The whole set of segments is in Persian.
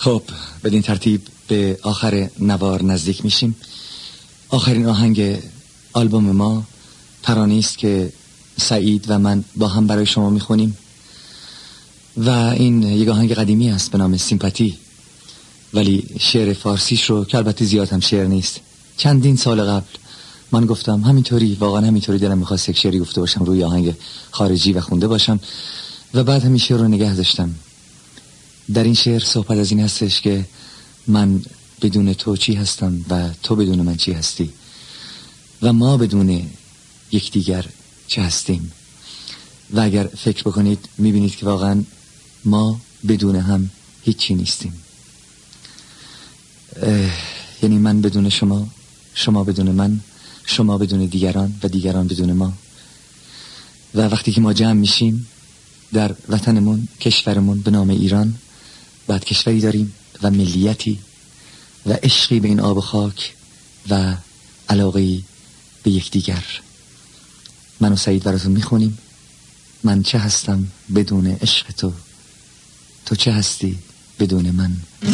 خب بدین ترتیب به آخر نوار نزدیک میشیم. آخرین آهنگ آلبوم ما ترانه‌ای است که سعید و من با هم برای شما میخونیم و این یک آهنگ قدیمی است به نام سیمپاتی، ولی شعر فارسیش رو که البته زیاد هم شعر نیست، چندین سال قبل من گفتم همینطوری، واقعا همینطوری دلم میخواست یک شعری گفته باشم روی آهنگ خارجی و خونده باشم و بعد همین شعر رو نگه داشتم. در این شعر صحبت از این هستش که من بدون تو چی هستم و تو بدون من چی هستی و ما بدون یکدیگر چه هستیم. و اگر فکر بکنید میبینید که واقعا ما بدون هم هیچی نیستیم. یعنی من بدون شما، شما بدون من، شما بدون دیگران و دیگران بدون ما. و وقتی که ما جمع میشیم در وطنمون، کشورمون به نام ایران، بعد کشوری داریم و ملیتی و عشقی به این آب و خاک و علاقه‌ای به یکدیگر. من و سعید براتون میخونیم من چه هستم بدون عشق تو، تو چه هستی بدون من.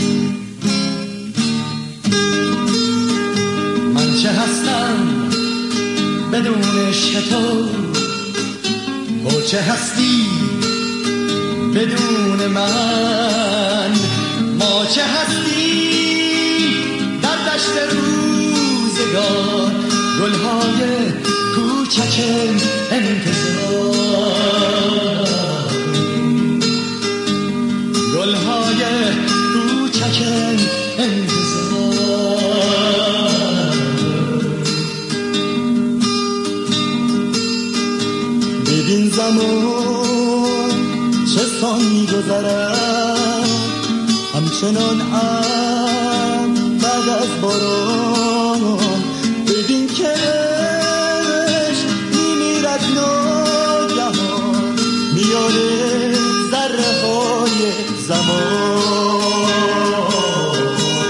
من چه هستم بدون عشق تو، تو چه هستی بدون من. ما چه هستی در دشت روزگار، گلهای کوچک انتظار، گلهای کوچک انتظار. ببین زمان چه سان می‌گذرد، همچنان بعد از باران. ببین که میمیرد ناگهان میان ذره های زمان،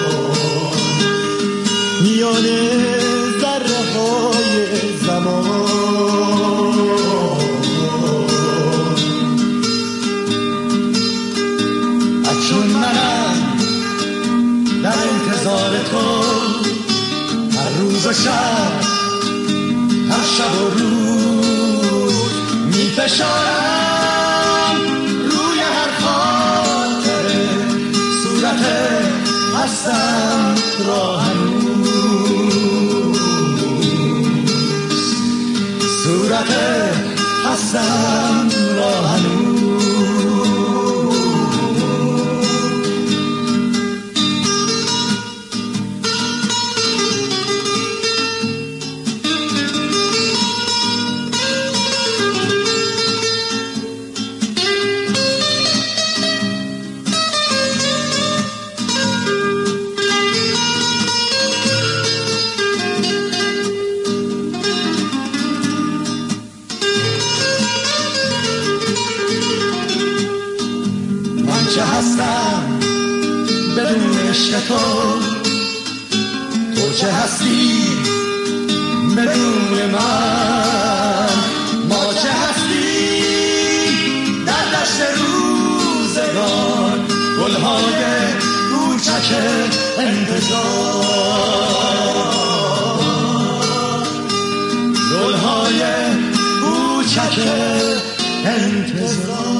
میان ذره های زمان. اکنون منم در انتظار تو، هر روز و شب، هر شب و روز میفشارم روی هر خاطره صورت هستم را هنوز، صورت هستم را هنوز. چه هستم بدون عشق تو، تو چه هستی بدون من. ما چه هستی در دشت روزگار، گلهای کوچک انتظار، گلهای کوچک انتظار.